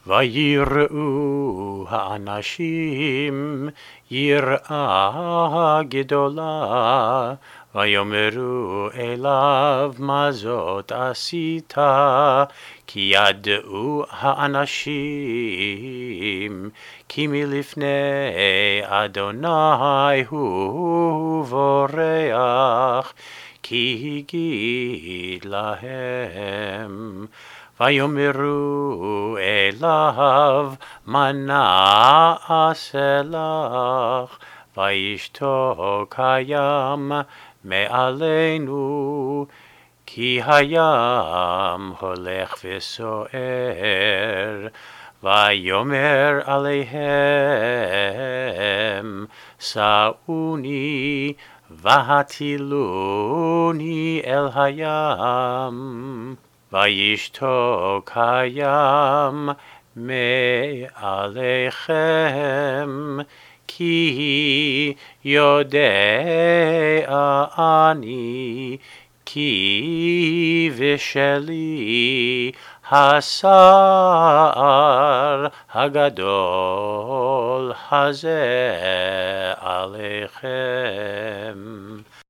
ויראו האנשים יראה גדולה, ויאמרו אליו מה זאת עשית, כי ידעו האנשים כי מלפני אדוני הוא בורח, כי הגיד להם. ויאמרו אליו מה נעשה לך, וישתוק הים מעלינו, כי הים הולך וסוער. ויאמר עליהם שאוני והטילוני אל הים, וישתוק הים מעליכם, כי יודע אני כי בשלי הסער הגדול הזה עליכם.